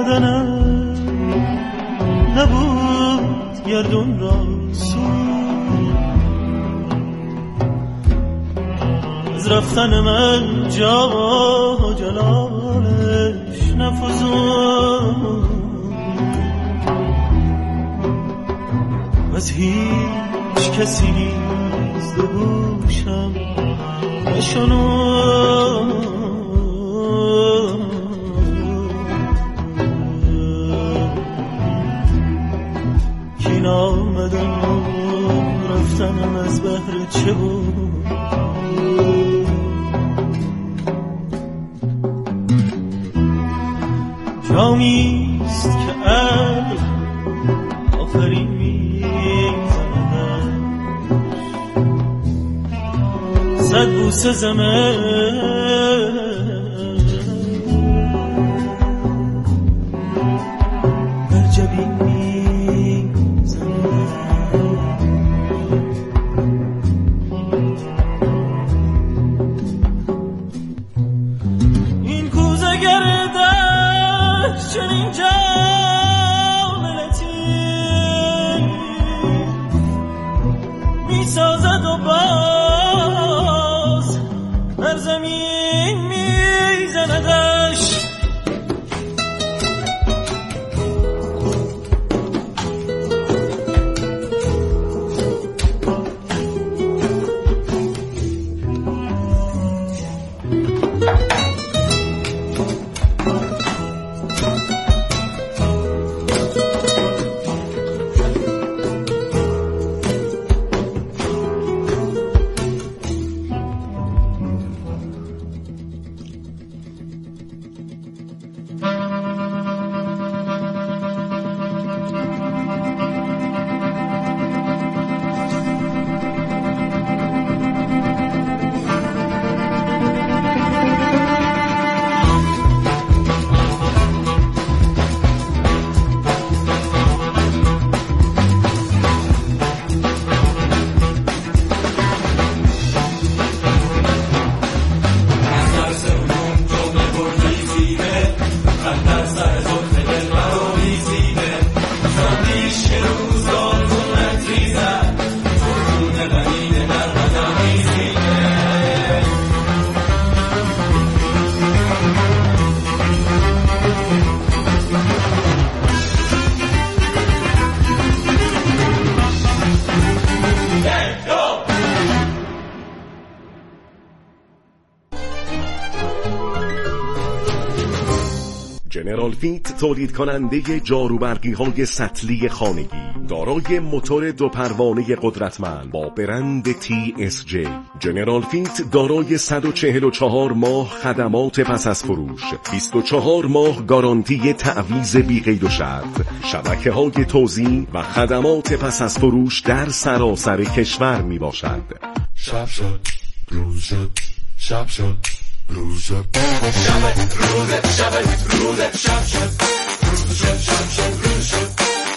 بدنم نبود گردون را از رفتن من جا جلالش نفزون از هیچ کسی نیز دبوشم نشنون کین آمدن رفتنم از بهر چه بود جامیست که عقل آفرین میزند صد بوسه زمن بر جبین میزند این کوزه گرده چنین جاملتی می سازد و باز بر زمین می زندش جنرال فیت تولید کننده جاروبرقی های سطلی خانگی دارای موتور دو پروانه قدرتمند با برند TSJ. جنرال فیت دارای 144 ماه خدمات پس از فروش، 24 ماه گارانتی تعویض بی قید و شرط، شبکه های توزیع و خدمات پس از فروش در سراسر کشور می باشد. شب شد روز شد، شب شد روز شد، شب روز شب روز شب شد روز شد، شب شد روز شد.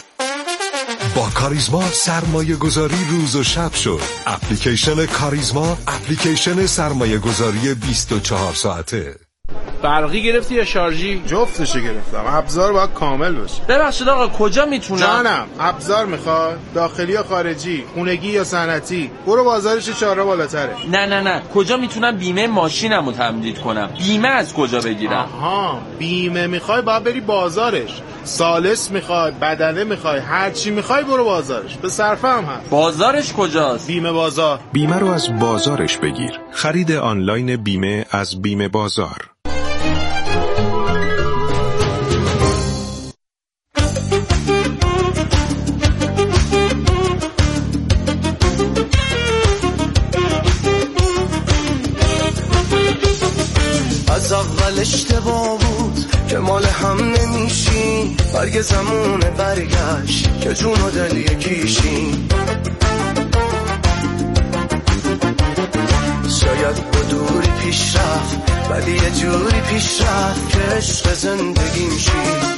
با کاریزما سرمایه گذاری روز و شب شد. اپلیکیشن کاریزما، اپلیکیشن سرمایه گذاری 24 ساعته. برقی گرفتی یا شارژی؟ جفتشو گرفتم. ابزار باید کامل باشه. ببخشید آقا کجا میتونم؟ جانم ابزار میخواد؟ داخلی یا خارجی؟ خونگی یا صنعتی؟ برو بازارش 4 بالاتره. نه کجا میتونم بیمه ماشینمو تمدید کنم؟ بیمه از کجا بگیرم؟ آها بیمه میخوای باید بری بازارش. سالس میخوای، بدنه میخوای، هر چی میخوای برو بازارش. به صرفه هم هست. بازارش کجاست؟ بیمه بازار. بیمه رو از بازارش بگیر. خرید آنلاین بیمه از بیمه بازار. از اول اشتباه بود که مال هم نمیشی، برگ زمونه برگشت که جون و دل یکیشی. شاید با دوری پیش رفت ولی یه جوری پیش رفت که عشق زندگیم شی.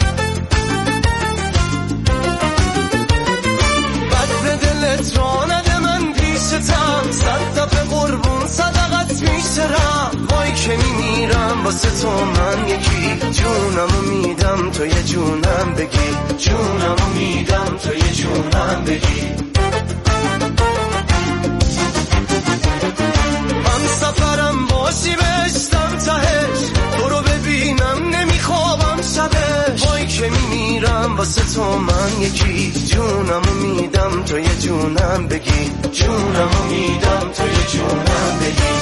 بد به دلت را نده من پیشتم، 100 دفعه قربون صدقت میشترم. وای که میمیرم با واسه تو من یکی، جونمو میدم تو یه جونم بگی، جونمو میدم تو یه جونم بگی. من سفرم باشی بشتم تهش، تو رو ببینم نمیخوابم شبش، وای که میمیرم واسه تو من یکی، جونمو میدم تو یه جونم بگی، جونمو میدم تو یه جونم بگی.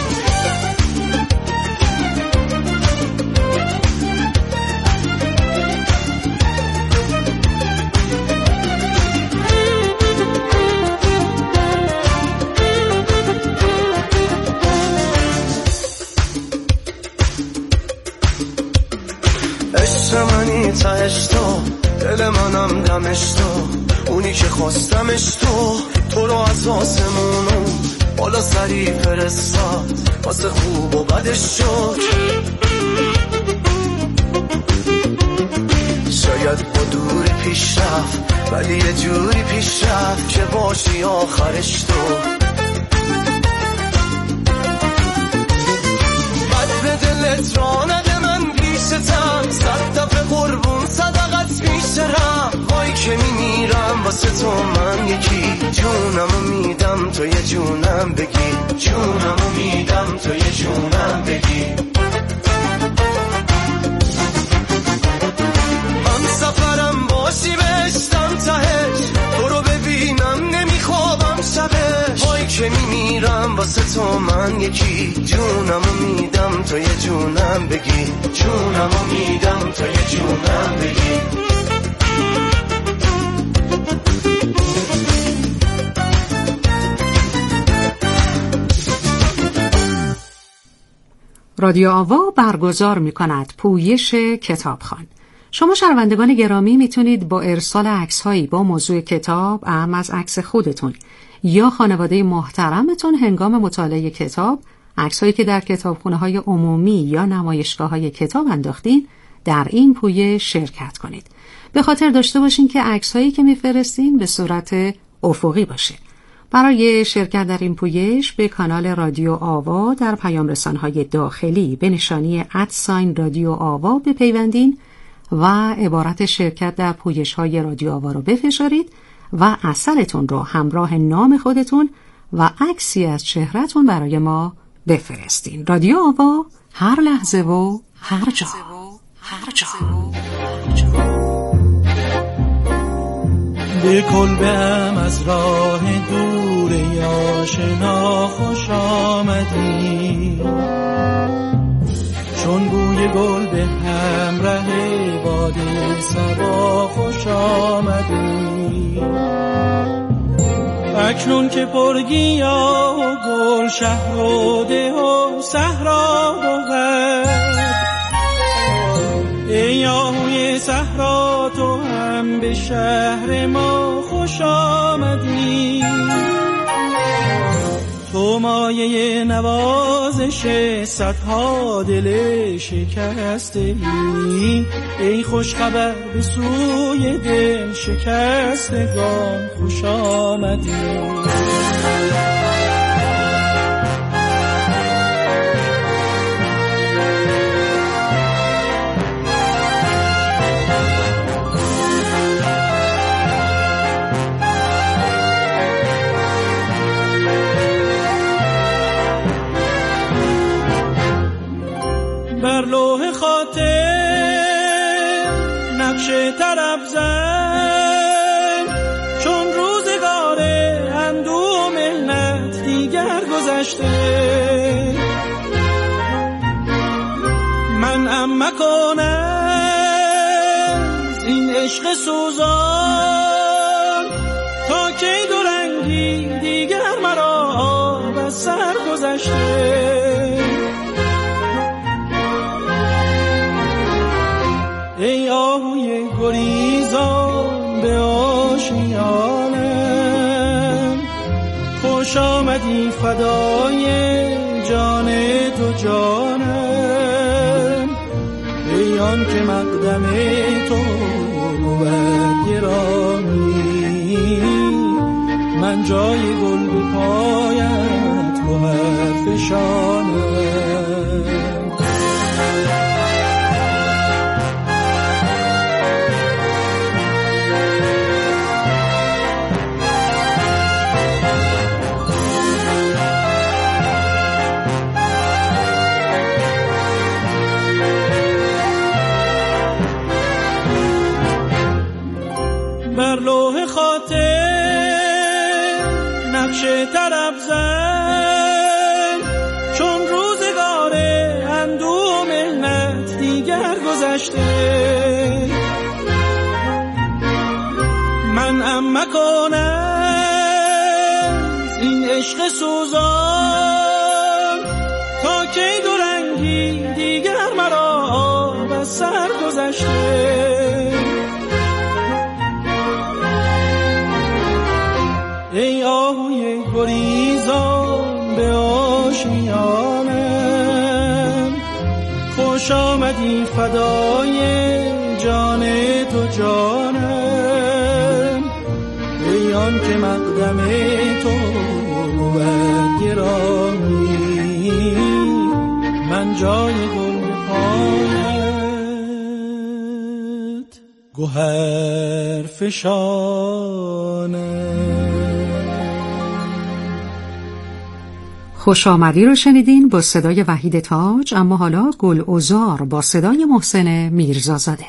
منی تهش تو، دل منم دمش تو، اونی که خواستمش تو رو از آسمونو بالا سری فرستاد، واسه خوب و بدش شد. شاید با دوری پیش رفت، ولی یه جوری پیش رفت که باشی آخرش تو. بد به دلت را نده من پیشتم، صد دفعه قربون صدقت میشرم، وای که میمیرم واسه تو من یکی، جونمو میدم تو یه جونم بگی، جونمو میدم تو یه جونم بگی. من سفرم باشی بشتم تهش، تو رو ببینم نمیخوابم شبش، وای که میمیرم واسه تو من یکی، جونمو میدم تو یه جونم بگی، جونمو میدم تو یه جونم بگی. رادیو آوا برگزار می‌کند پویش کتابخوان. شما شنوندگان گرامی میتونید با ارسال عکس‌هایی با موضوع کتاب، اهم از عکس خودتون یا خانواده محترمتون هنگام مطالعه کتاب، عکس‌هایی که در کتابخونه‌های عمومی یا نمایشگاه‌های کتاب انداختین، در این پویش شرکت کنید. به خاطر داشته باشین که عکس‌هایی که میفرستین به صورت افقی باشه. برای شرکت در این پویش به کانال رادیو آوا در پیام رسان‌های داخلی به نشانی @رادیو آوا بپیوندین و عبارت شرکت در پویش‌های رادیو آوا رو بفشارید و اثرتون رو همراه نام خودتون و عکسی از چهرهتون برای ما بفرستین. رادیو آوا، هر لحظه و هر جا. به کلبه‌ام از راه دور آشنا خوش آمدی، چون بوی گل به همراه باد صبا خوش آمدی. اکنون که پرگیا و گل شهر و ده و صحرا بود، ای آهوی صحرا تو هم به شهر ما خوش آمدی. تو مایه نوازش صدها دل شکسته ای، ای خوش خبر به سوی دل شکستگان خوش آمدی. بر لوح خاطر نقش طرب زن، چون روزگار اندوه و ملت دیگر گذشته. من ام مکنم این عشق سوزان، تا کی دو رنگی دیگر مرا آب از سر گذشته. ای آهوی گریزان به آشیانم، خوش آمدی فدای جان تو جانم. ای آن که مقدم تو بود گرامی، من جای گل به پایت گوهر فشانم. همیشه طرف زن، چون روزگار اندوه و مهنت دیگر گذشته. من ام مکنم این عشق سوزان، تا کی دو رنگی دیگر مرا آب از سر گذشته. ای آهوی گریزان به آشیانم، خوش آمدی فدای جان تو جانم. ای آن که مقدم تو بود گرامی، من جای گل پایت گوهر فشانم. خوش آمدی رو شنیدین با صدای وحید تاج، اما حالا گلعذار با صدای محسن میرزازاده.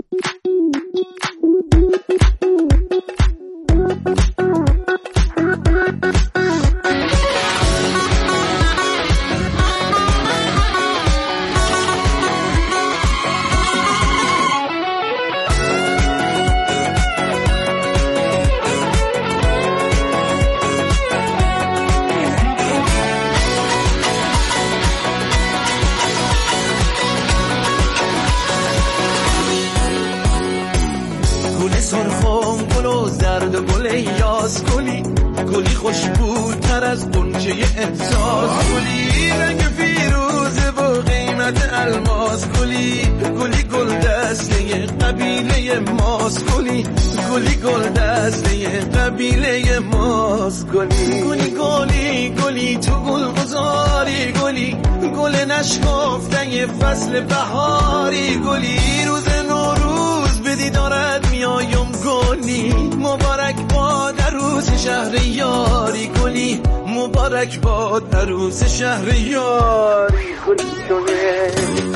گلی خوشبوتر از غنچه احساس، گلی رنگ فیروزه و قیمت الماس، گلی گل دسته قبیله ماست، گلی گل دسته قبیله ماست، گلی تو گلگذاری، گل نشکافته فصل بهاری، گلی روز نوروز به دیدارت میایم، گلی مبارک باد عروس شهر یاری، گلی مبارک باد عروس شهر یاری، گلی شونه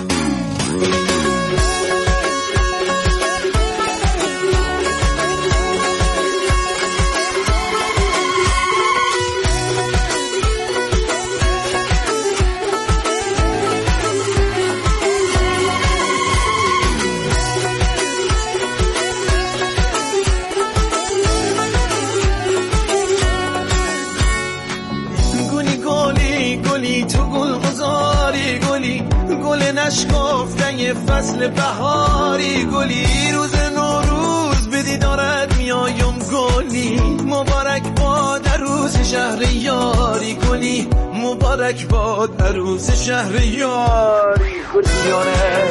نشکافته فصل بهاری، گلی روز نوروز به دیدارت میایم، گلی مبارک باد عروس شهر یاری، گلی مبارک باد عروس شهر یاری، گلی یاره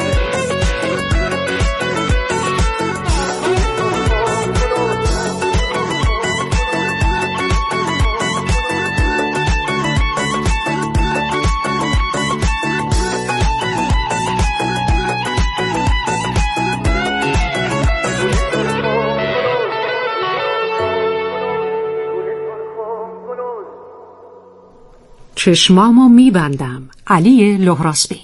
چشمامو میبندم. علی لهراسبی.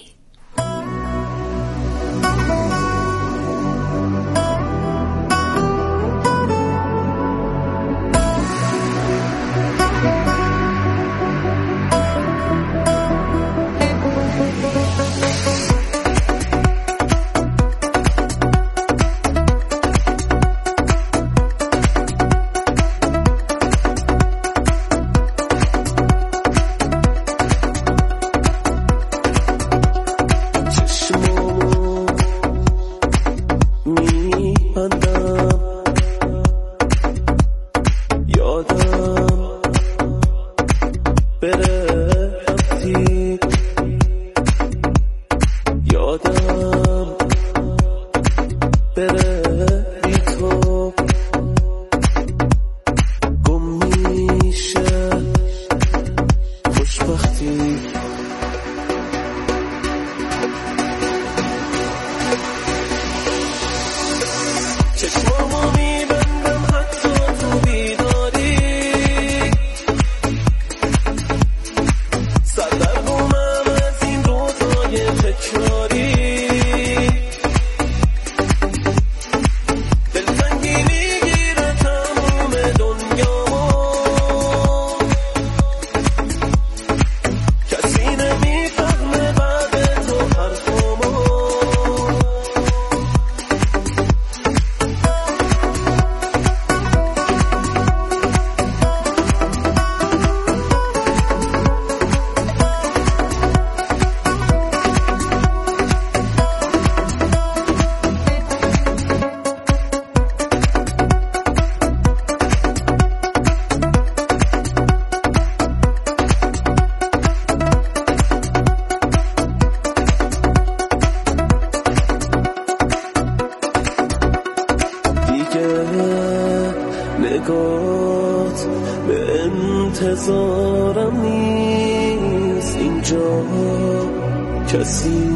انتظارم نیست اینجا، کسی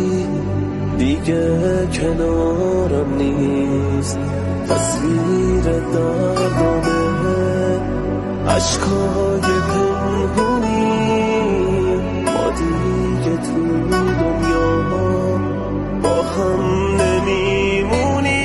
دیگه کنارم نیست، تصویر دردانه عشقای پنهونی، ما دیگه تو دنیا با هم نمیمونی.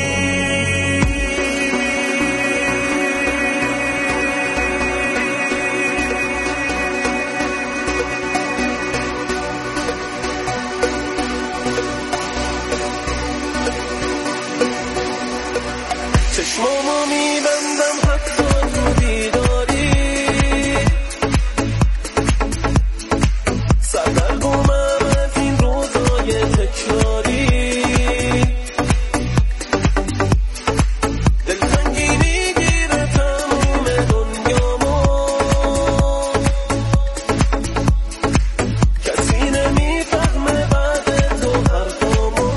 چشمامو میبندم حتی تو بیداری، سردرگمم از این روزای تکراری، دلتنگی میگیره تموم دنیامو، کسی نمیفهمه بعد تو حرفامو.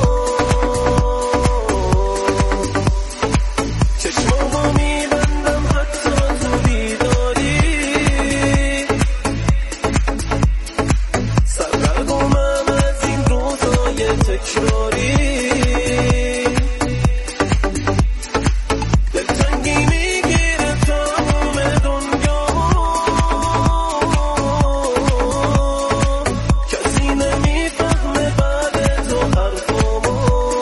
چشمامو میبندم حتی تو بیداری، سردرگمم از این روزای تکراری، دلتنگی میگیره تموم دنیامو، کسی نمیفهمه بعد تو حرفامو.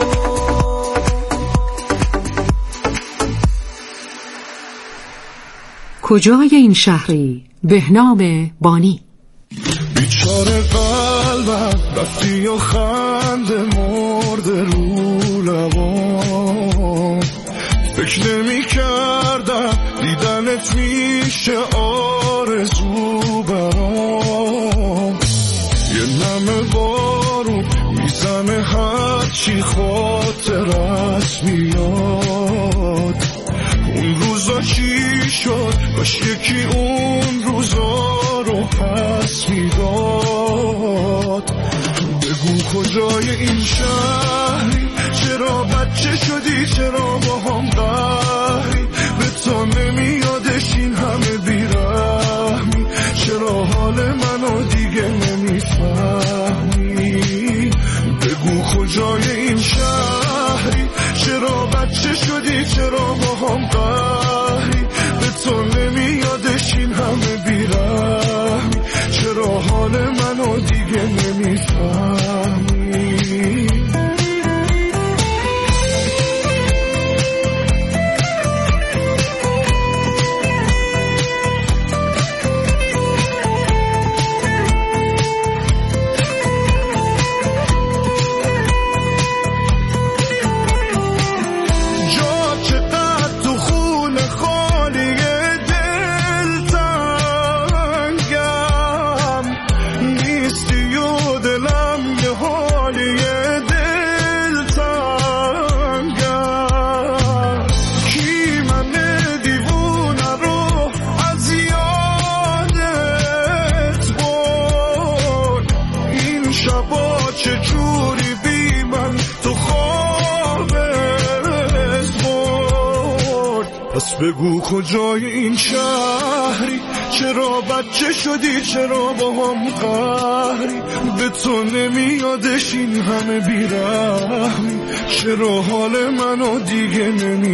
کجای این شهری؟ بهنام بانی. بیچاره قلبم رفتی و خنده مرده رو لبام، فکر نمی کردم دیدنت میشه آرزو برام، یه نمه بارون میزنه هرچی خاطرت میاد، اون روزا چی شد؟ باش یکی اون روزا رو پس میداد. بگو کجای این شهری؟ چرا بچه شدی؟ چرا با هم قهری؟ به تو نمیادش این همه بیرحمی؟ چرا حال منو دیگه نمیفهمی؟ بگو کجای این شهری؟ چرا بچه شدی؟ چرا با هم قهری؟ به تو نمیادش این همه بیرحمی؟ چرا حال منو دیگه نمیفهمی؟ بگو کجای این شهری؟ چرا بچه شدی؟ چرا با هم قهری؟ به تو نمیادش این همه بیرحمی؟ چرا حال منو دیگه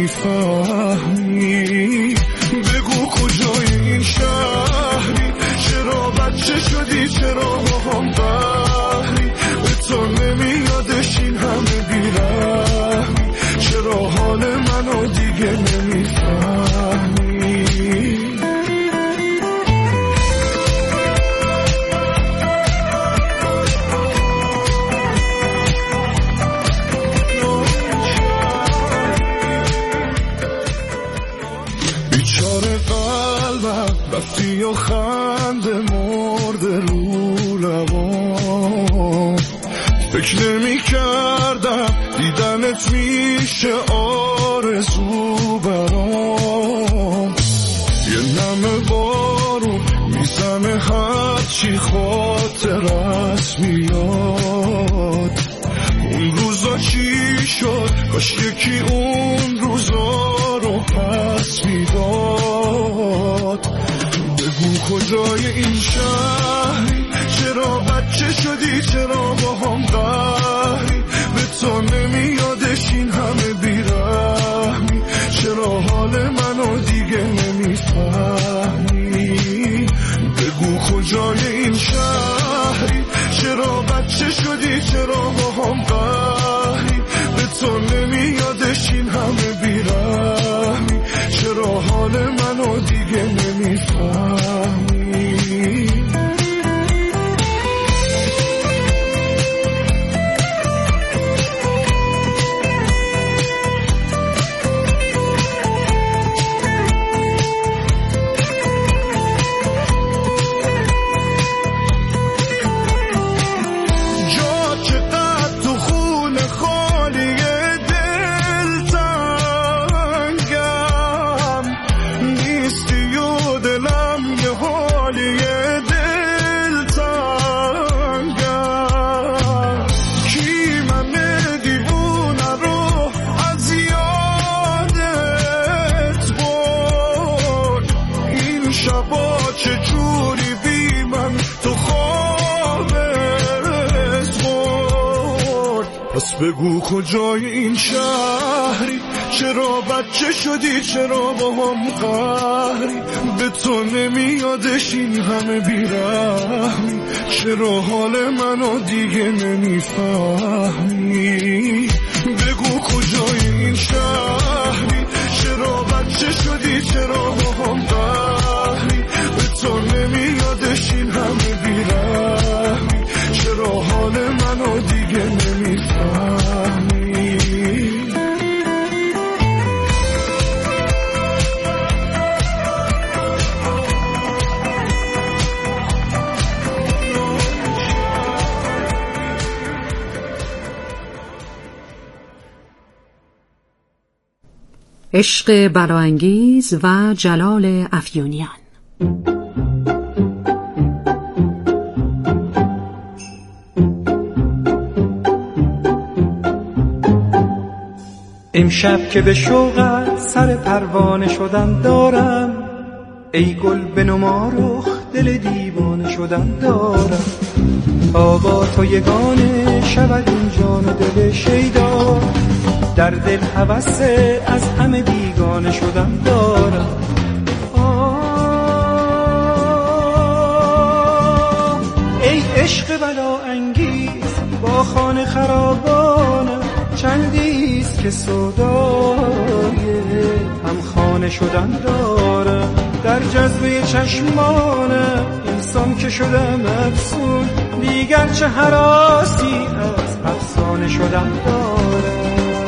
نمیفهمی؟ بگو کجای این شهری؟ چرا بچه شدی؟ چرا با هم قهری؟ به تو نمیادش این همه بیرحمی؟ چرا حال منو دیگه نمیفهمی؟ بیچاره قلبم رفتی و خنده مرده رو لبام، فکر نمی کردم دیدنت میشه آرزو برام، یه نمه بارون میزنه هرچی خاطرت میاد، اون روزا چی شد؟ کاش یکی اون روزا رو پس میداد. بگو کجای این شهری؟ چرا بچه شدی؟ چرا با هم قهری؟ به تو نمیادش این همه بیرحمی؟ چرا حال منو دیگه نمیفهمی؟ بگو کجای این شهری؟ چرا بچه شدی؟ چرا با هم قهری؟ به تو نمیادش این همه بیرحمی؟ چرا حال منو دیگه نمیفهمی؟ بگو کجای این شهری؟ چرا بچه شدی؟ چرا با هم قهری؟ به تو نمیادش این همه بیرحمی؟ چرا حال منو دیگه نمیفهمی؟ بگو کجای این شهری؟ چرا بچه شدی؟ چرا با هم قهری؟ به تو نمیادش این همه بیرحمی؟ چرا حال منو دیگه نمیفهمی؟ عشق بلاانگیز و جلال افیونیان. امشب که به شوقت سر پروانه شدن دارم، ای گل به نما رخ دل دیوانه شدن دارم. تا با تو یگانه شود این جان و دل شیدا، در دل هوس از همه بیگانه شدن دارم. ای عشق بلا انگیز با خانه خرابانم، چندیست که سودای هم خانه شدن دارم. در جذبه چشمانم اینسان که شدم افسون، دیگر چه هراسی از افسانه شدن دارم.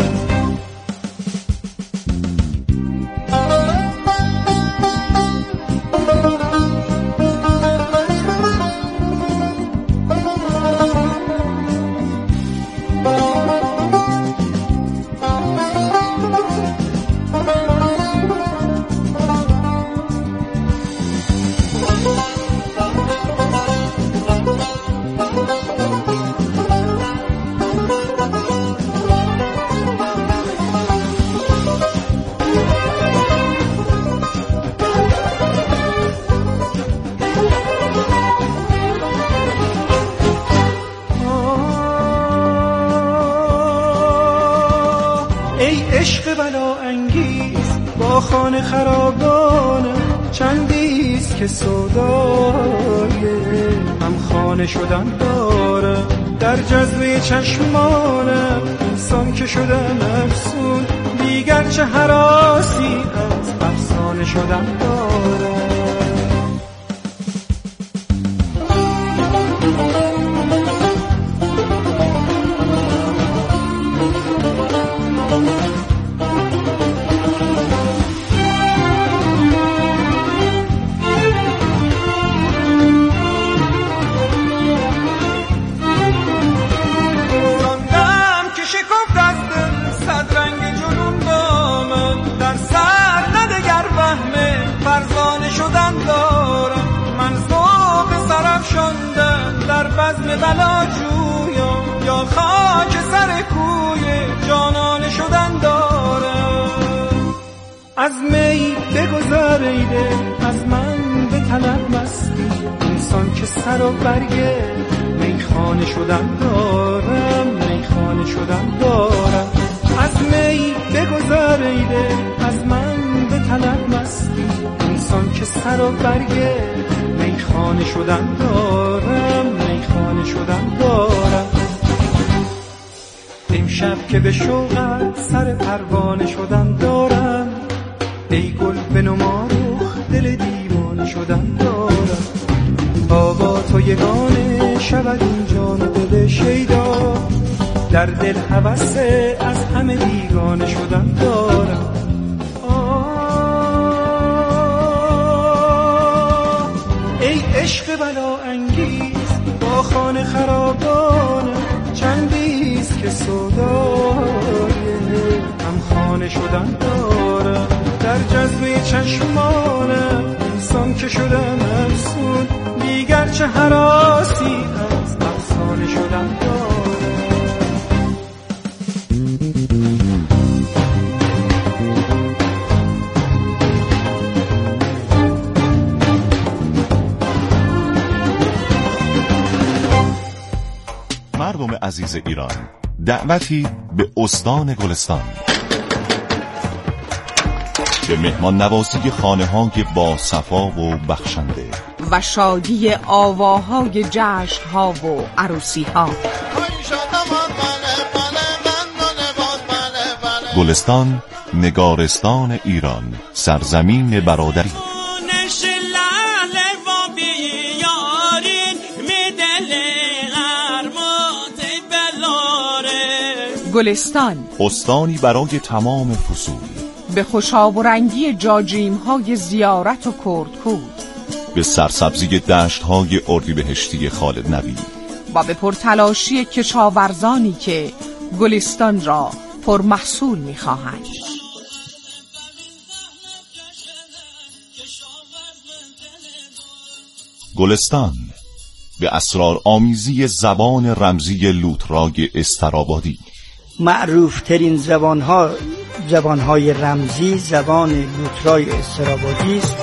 خانه خرابانم، چندیست که سودای هم خانه شدن دارم. در جذبه چشمانم انسان که شدم افسون، دیگر چه هراسی از افسانه شدن دارم. بلا جویم یا خاک سر کوی جانانه شدن دارم. از می بگذر ای دل، از من به طلب مستی، انسان که سر و برگ میخانه شدن دارم، میخانه شدن دارم. از می بگذر ای دل، از من به طلب مستی، انسان که سر و برگ میخانه شدن دارم، میخانه شدن دارم. امشب که به شوقت سر پروانه شدن دارم، ای گل بنما رخ دل دیوانه شدن دارم. تا با تو یگانه شود این جان و دل شیدا، در دل هوس از همه بیگانه شدن دارم. ای عشق بلا انگیز با خانه خرابانه، چندیست که سودای هم خانه شدن دارم. در جذبه چشمانم انسان که شدم افسون، دیگر چه هراسی از افسانه شدن دارم. مردم عزیز ایران، دعوتی به استان گلستان، به مهمان نوازی خانه‌های با صفا و بخشنده و شادی آواهای جشن‌ها و عروسی‌ها. گلستان، نگارستان ایران، سرزمین برادری. گلستان، استانی برای تمام فصول، به خوشاب و رنگی جاجیم‌های زیارت و کردکود، به سرسبزی دشت‌های اردیبهشتی خالد نبی و به پرتلاشی کشاورزانی که گلستان را پرمحصول می‌خواهند. گلستان، به اسرار آمیزی زبان رمزی لوتراگ استرابادی. معروف ترین زبانهای رمزی زبان لوترای استرابادی است.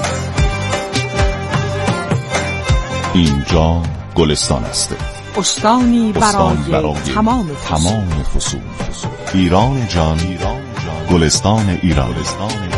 اینجا گلستان است، استانی برای تمام فصول. ایران جان، گلستان ایران.